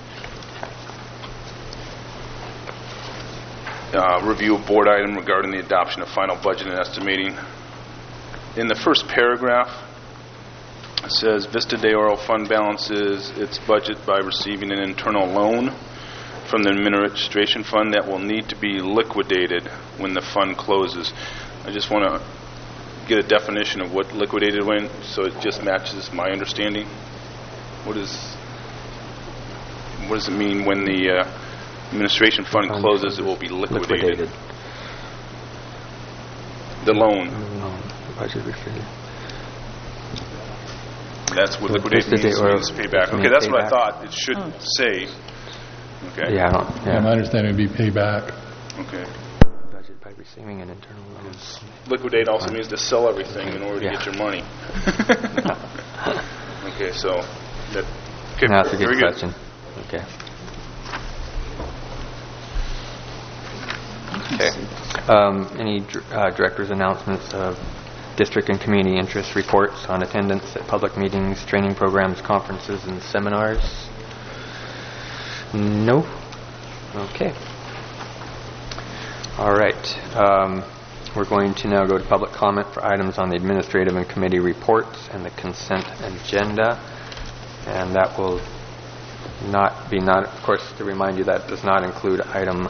uh, review of board item regarding the adoption of final budget and estimating. In the first paragraph, it says Vista de Oro fund balances its budget by receiving an internal loan from the administration fund that will need to be liquidated when the fund closes. I just want to get a definition of what liquidated when, so it just matches my understanding. What is what does it mean when the uh, administration fund closes? It will be liquidated. liquidated. The loan. No, budget refunded. That's what Well, liquidated just means. the- means pay back. means Okay, that's pay what I back. thought it should Oh. say. Okay. Yeah, I don't, Yeah, yeah. my understanding would be payback. Okay. Budget by receiving an internal loan. Liquidate also means to sell everything in order to Yeah. get your money. Okay, so that Okay, That's a good very good. question. Okay. Okay. Um, Any dir- uh, director's announcements of district and community interest reports on attendance at public meetings, training programs, conferences, and seminars? No? Okay. All right. Um, We're going to now go to public comment for items on the administrative and committee reports and the consent agenda. And that will not be not, of course, to remind you, that does not include item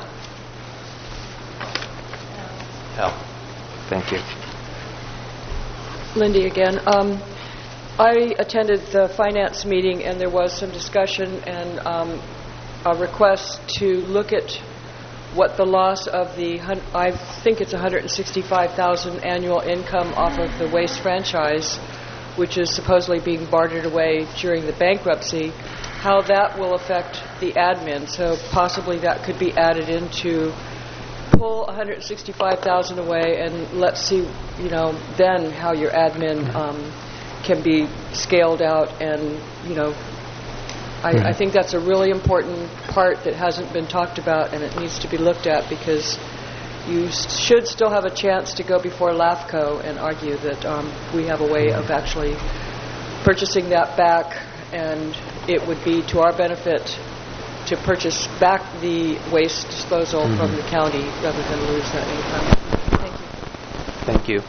L. Thank you. Lindy again. Um, I attended the finance meeting, and there was some discussion and um, a request to look at what the loss of the, hun- I think it's one hundred sixty-five thousand annual income off of the waste franchise, which is supposedly being bartered away during the bankruptcy, how that will affect the admin. So possibly that could be added into, pull one hundred sixty-five thousand away, and let's see, you know, then how your admin um, can be scaled out. And, you know, I, I think that's a really important part that hasn't been talked about, and it needs to be looked at, because you s- should still have a chance to go before LAFCO and argue that um, we have a way of actually purchasing that back, and it would be to our benefit to purchase back the waste disposal Mhm. from the county rather than lose that income. Thank you. Thank you.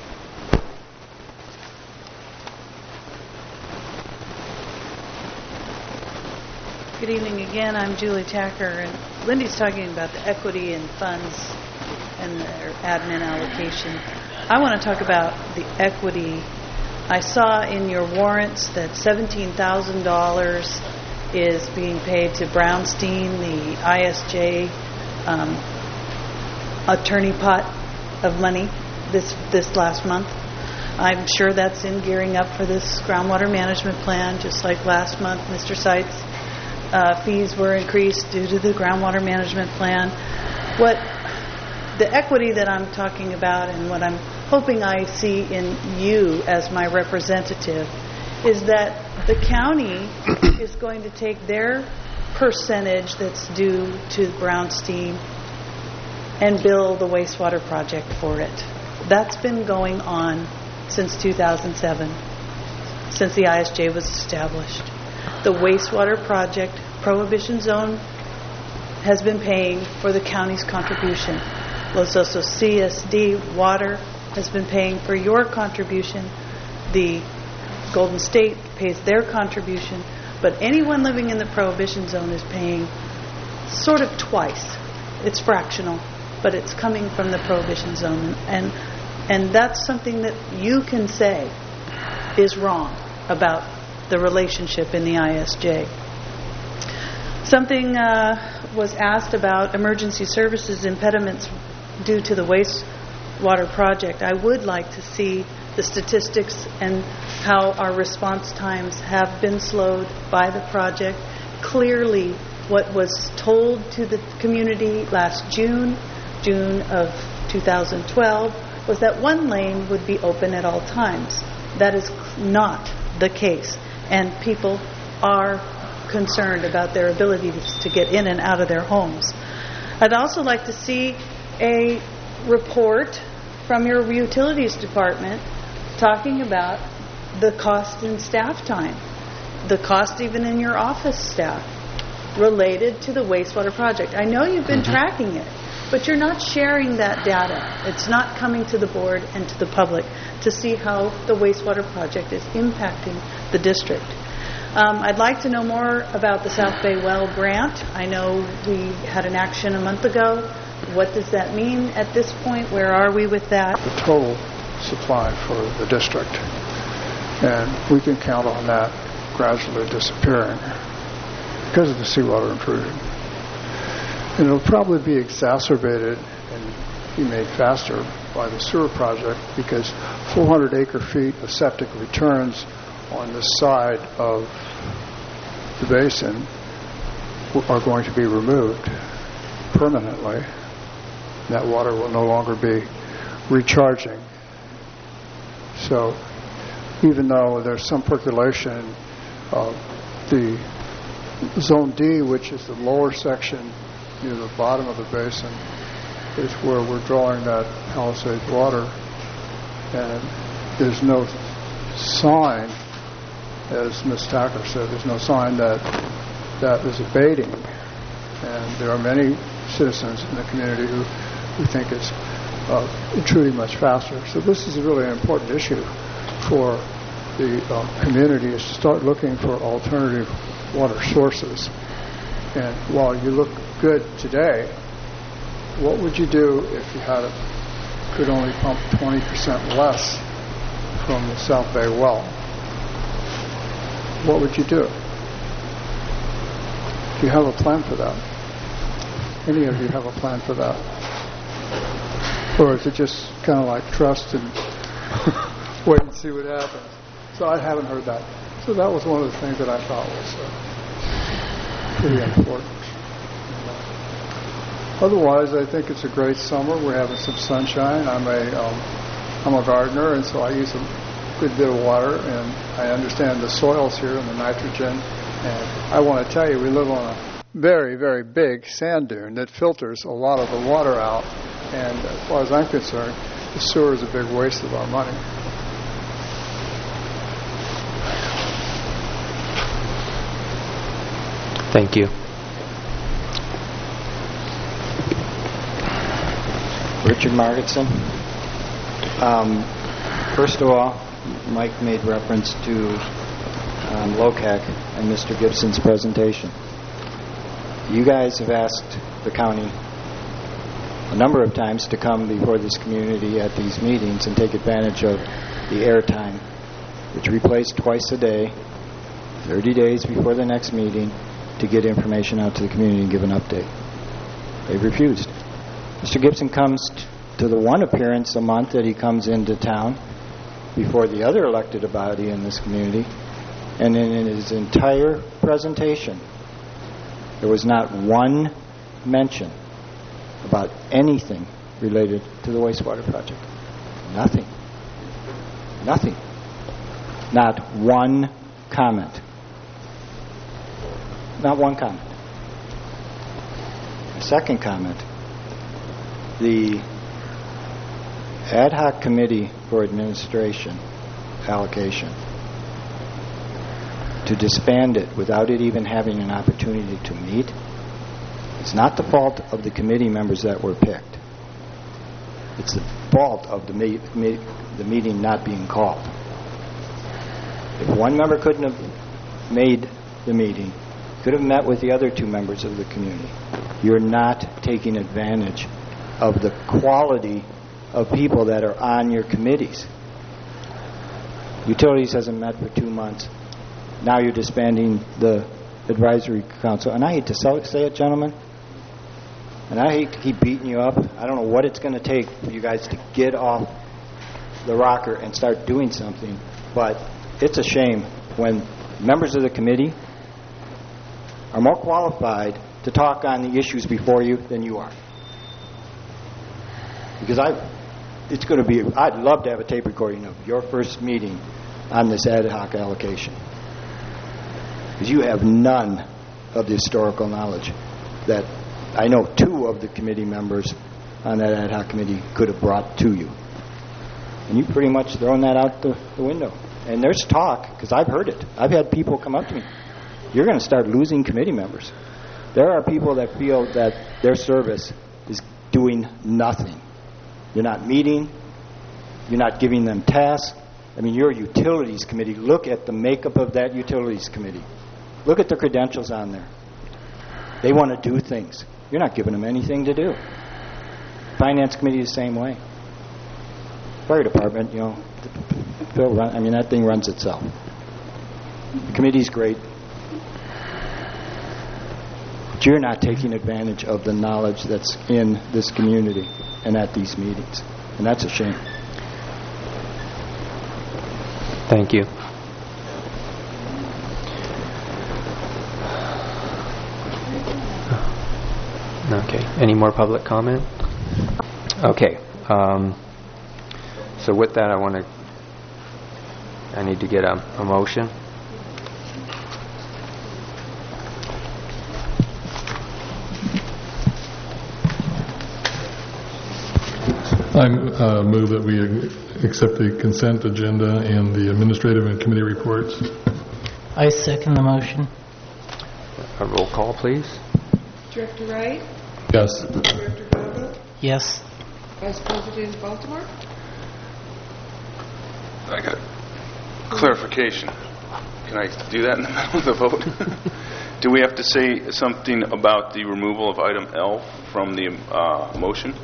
Good evening again. I'm Julie Tacker, and Lindy's talking about the equity in funds and their admin allocation. I want to talk about the equity. I saw in your warrants that seventeen thousand dollars is being paid to Brownstein, the I S J um, attorney pot of money this this last month. I'm sure that's in gearing up for this groundwater management plan, just like last month, Mister Seitz. Uh, fees were increased due to the groundwater management plan. What the equity that I'm talking about, and what I'm hoping I see in you as my representative, is that the county is going to take their percentage that's due to Brownstein and bill the wastewater project for it. That's been going on since two thousand seven, since the I S J was established. The wastewater project prohibition zone has been paying for the county's contribution. Los Osos C S D Water has been paying for your contribution. The Golden State pays their contribution. But anyone living in the prohibition zone is paying sort of twice. It's fractional, but it's coming from the prohibition zone. And, and that's something that you can say is wrong about the relationship in the I S J. Something uh, was asked about emergency services impediments due to the wastewater project. I would like to see the statistics and how our response times have been slowed by the project. Clearly, what was told to the community last June, June of two thousand twelve, was that one lane would be open at all times. That is not the case, and people are concerned about their ability to get in and out of their homes. I'd also like to see a report from your utilities department talking about the cost in staff time, the cost even in your office staff related to the wastewater project. I know you've been mm-hmm. tracking it, but you're not sharing that data. It's not coming to the board and to the public to see how the wastewater project is impacting the district. Um, I'd like to know more about the South Bay Well grant. I know we had an action a month ago. What does that mean at this point? Where are we with that? The total supply for the district. And we can count on that gradually disappearing because of the seawater intrusion. And it'll probably be exacerbated and be made faster by the sewer project because four hundred acre feet of septic returns on the side of the basin are going to be removed permanently. That water will no longer be recharging. So even though there's some percolation of the Zone D, which is the lower section near the bottom of the basin, is where we're drawing that Palisades water. And there's no sign, as Miz Tacker said, there's no sign that that is abating. And there are many citizens in the community who, who think it's uh, intruding much faster. So this is a really important issue for the uh, community, is to start looking for alternative water sources. And while you look good today, what would you do if you had a, could only pump twenty percent less from the South Bay well? What would you do? Do you have a plan for that? Any of you have a plan for that? Or is it just kind of like trust and wait and see what happens? So I haven't heard that. So that was one of the things that I thought was uh, pretty important. Otherwise, I think it's a great summer. We're having some sunshine. I'm a um, I'm a gardener, and so I use a good bit of water, and I understand the soils here and the nitrogen. And I want to tell you, we live on a very, very big sand dune that filters a lot of the water out. And as far as I'm concerned, the sewer is a big waste of our money. Thank you. Richard Margetson. Um, first of all, Mike made reference to um, L O C A C and Mister Gibson's presentation. You guys have asked the county a number of times to come before this community at these meetings and take advantage of the airtime, which we place twice a day, thirty days before the next meeting, to get information out to the community and give an update. They've refused. Mister Gibson comes t- to the one appearance a month that he comes into town before the other elected body in this community, and in, in his entire presentation, there was not one mention about anything related to the wastewater project. Nothing. Nothing. Not one comment. Not one comment. Second comment. The ad hoc committee for administration allocation, to disband it without it even having an opportunity to meet, it's not the fault of the committee members that were picked. It's the fault of the, me- me- the meeting not being called. If one member couldn't have made the meeting, could have met with the other two members of the community. You're not taking advantage of the quality of people that are on your committees. Utilities hasn't met for two months. Now you're disbanding the advisory council. And I hate to say it, gentlemen, and I hate to keep beating you up. I don't know what it's going to take for you guys to get off the rocker and start doing something, but it's a shame when members of the committee are more qualified to talk on the issues before you than you are. Because I, it's going to be, I'd love to have a tape recording of your first meeting on this ad hoc allocation. Because you have none of the historical knowledge that I know two of the committee members on that ad hoc committee could have brought to you. And you've pretty much thrown that out the, the window. And there's talk, because I've heard it. I've had people come up to me. You're going to start losing committee members. There are people that feel that their service is doing nothing. You're not meeting. You're not giving them tasks. I mean, your utilities committee, look at the makeup of that utilities committee. Look at the credentials on there. They want to do things. You're not giving them anything to do. Finance committee the same way. Fire department, you know, Phil run, I mean, that thing runs itself. The committee's great. But you're not taking advantage of the knowledge that's in this community and at these meetings. And that's a shame. Thank you. Okay. Any more public comment? Okay. Um, so with that, I want to. I need to get a, a motion. I uh, move that we accept the consent agenda and the administrative and committee reports. I second the motion. A roll call, please. Director Wright? Yes. Director Vogel? Yes. Vice President Baltimore? I got clarification. Can I do that in the middle of the vote? Do we have to say something about the removal of item L from the uh, motion?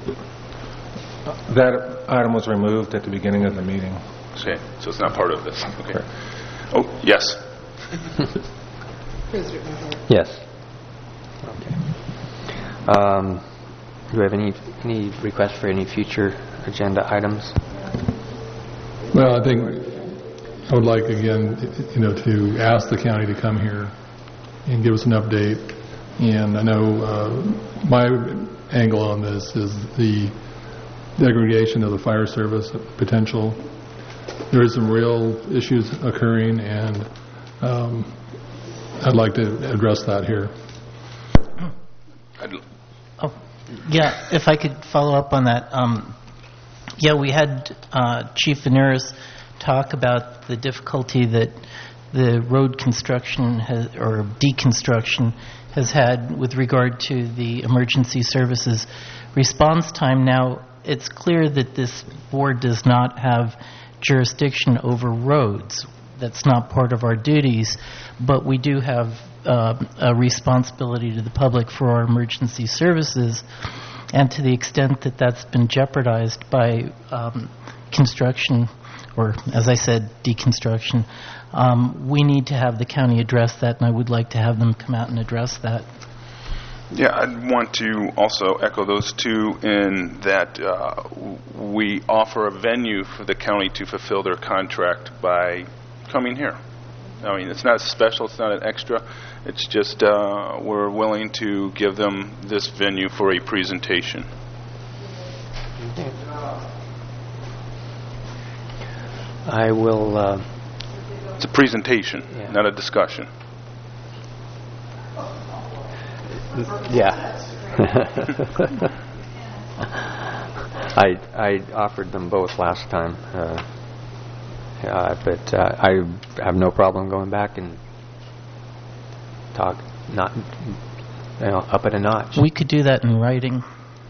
That item was removed at the beginning of the meeting. Okay, so it's not part of this. Okay. Oh, yes. President Mohart? Yes. Okay. Um, do we have any any requests for any future agenda items? Well, I think I would like, again, you know, to ask the county to come here and give us an update. And I know uh, my angle on this is the degradation of the fire service potential. There is some real issues occurring, and um, I'd like to address that here. Oh, yeah, if I could follow up on that. Um, yeah, we had uh, Chief Veneris talk about the difficulty that the road construction has, or deconstruction has had with regard to the emergency services response time. Now, it's clear that this board does not have jurisdiction over roads. That's not part of our duties, but we do have uh, a responsibility to the public for our emergency services, and to the extent that that's been jeopardized by um, construction, or as I said, deconstruction, um, we need to have the county address that, and I would like to have them come out and address that. Yeah, I'd want to also echo those two in that uh, we offer a venue for the county to fulfill their contract by coming here. I mean, it's not special, it's not an extra. It's just uh, we're willing to give them this venue for a presentation. I will... Uh, it's a presentation, yeah. Not a discussion. Yeah. I I offered them both last time, uh, uh, but uh, I have no problem going back and talk, not you know, up at a notch. We could do that in writing.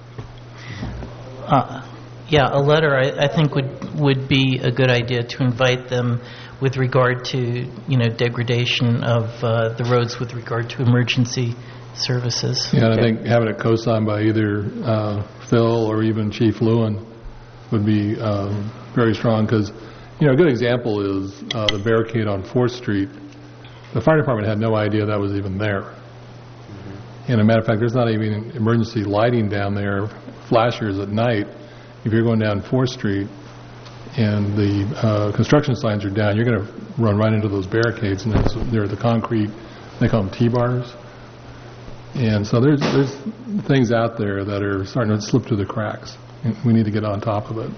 Uh, yeah, a letter I, I think would would be a good idea to invite them with regard to you know degradation of uh, the roads with regard to emergency services. Yeah, and I think having it co-signed by either uh, Phil or even Chief Lewin would be um, very strong, because, you know, a good example is uh, the barricade on fourth street. The fire department had no idea that was even there. Mm-hmm. And a matter of fact, there's not even emergency lighting down there, flashers at night. If you're going down fourth street and the uh, construction signs are down, you're going to run right into those barricades, and they're the concrete, they call them T-bars. And so there's there's things out there that are starting to slip through the cracks, and we need to get on top of it.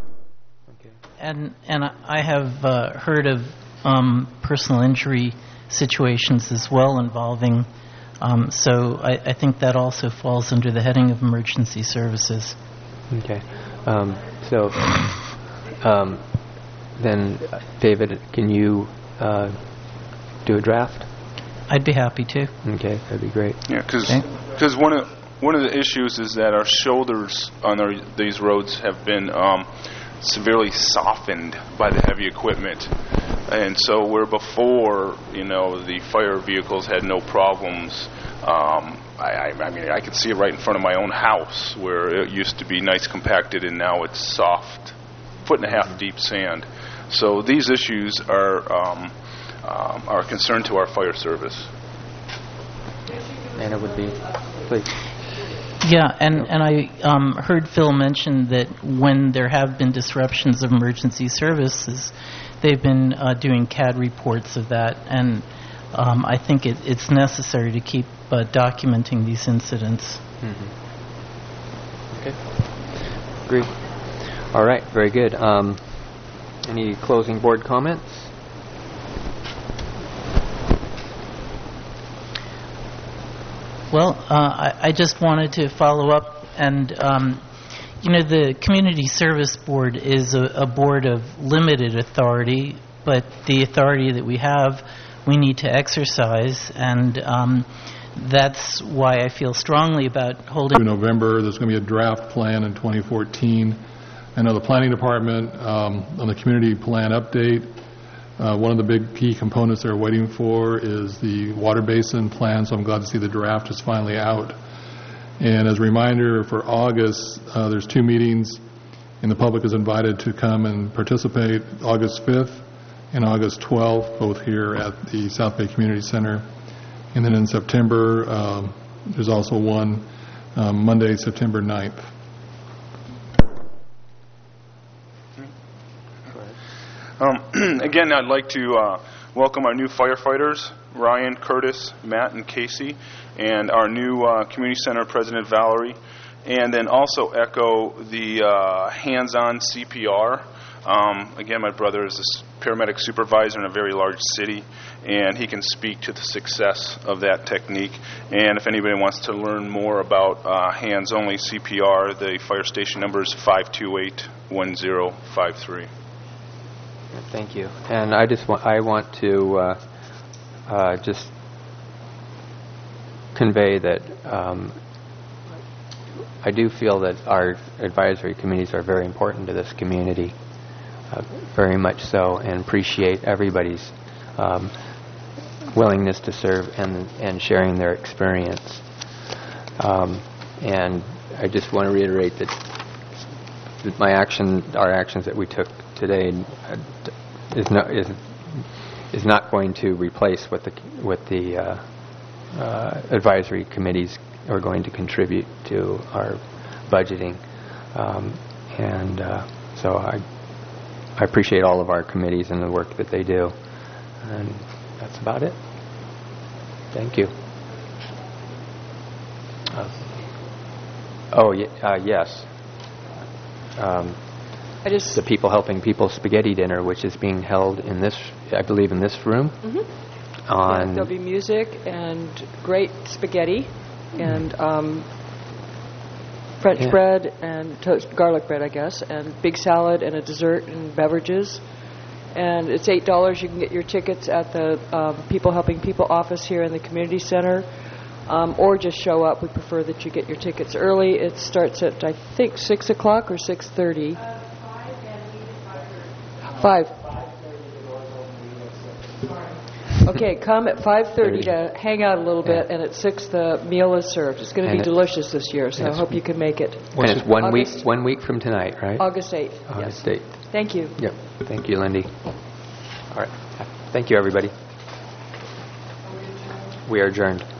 And and I have uh, heard of um, personal injury situations as well involving. Um, so I, I think that also falls under the heading of emergency services. Okay. Um, so um, then, David, can you uh, do a draft? I'd be happy to. Okay, that'd be great. Yeah, because okay. one of one of the issues is that our shoulders on our, these roads have been um, severely softened by the heavy equipment, and so where before, you know, the fire vehicles had no problems. Um, I, I, I mean, I could see it right in front of my own house where it used to be nice compacted, and now it's soft, foot and a half deep sand. So these issues are. Um, Um, are concerned to our fire service. And it would be, please. Yeah, and, and I um, heard Phil mention that when there have been disruptions of emergency services, they've been uh, doing C A D reports of that, and um, I think it, it's necessary to keep uh, documenting these incidents. Mm-hmm. Okay. Agree. All right, very good. Um, any closing board comments? Well, uh, I, I just wanted to follow up, and um, you know, the Community Service Board is a, a board of limited authority, but the authority that we have, we need to exercise, and um, that's why I feel strongly about holding... In November, there's going to be a draft plan in twenty fourteen. I know the Planning Department, um, on the community plan update, uh, one of the big key components they're waiting for is the water basin plan, so I'm glad to see the draft is finally out. And as a reminder, for August, uh, there's two meetings, and the public is invited to come and participate, August fifth and August twelfth, both here at the South Bay Community Center. And then in September, um, there's also one um, Monday, September ninth. Um, again, I'd like to uh, welcome our new firefighters, Ryan, Curtis, Matt, and Casey, and our new uh, Community Center President, Valerie, and then also echo the uh, hands-on C P R. Um, again, my brother is a paramedic supervisor in a very large city, and he can speak to the success of that technique. And if anybody wants to learn more about uh, hands-only C P R, the fire station number is five two eight, one zero five three. Thank you. And I just want, I want to uh, uh, just convey that um, I do feel that our advisory committees are very important to this community, uh, very much so, and appreciate everybody's um, willingness to serve and and sharing their experience. Um, and I just want to reiterate that, that my action, our actions that we took today is not is is not going to replace what the what the uh, uh, advisory committees are going to contribute to our budgeting, um, and uh, so I I appreciate all of our committees and the work that they do, and that's about it. Thank you. Uh, oh y- uh, yes. Um, I just the People Helping People Spaghetti Dinner, which is being held in this, I believe, in this room. Mm-hmm. On yeah, there'll be music and great spaghetti and um, French yeah. bread and toast, garlic bread, I guess, and big salad and a dessert and beverages. And it's eight dollars. You can get your tickets at the um, People Helping People office here in the community center, um, or just show up. We prefer that you get your tickets early. It starts at, I think, six o'clock or six thirty. Five. Okay, come at five thirty to hang out a little bit, and at six the meal is served. It's going to be delicious this year, so I hope you can make it. And it's one August, week, one week from tonight, right? August eighth. August yes. eighth. Thank you. Yep. Thank you, Lindy. All right. Thank you, everybody. We are adjourned.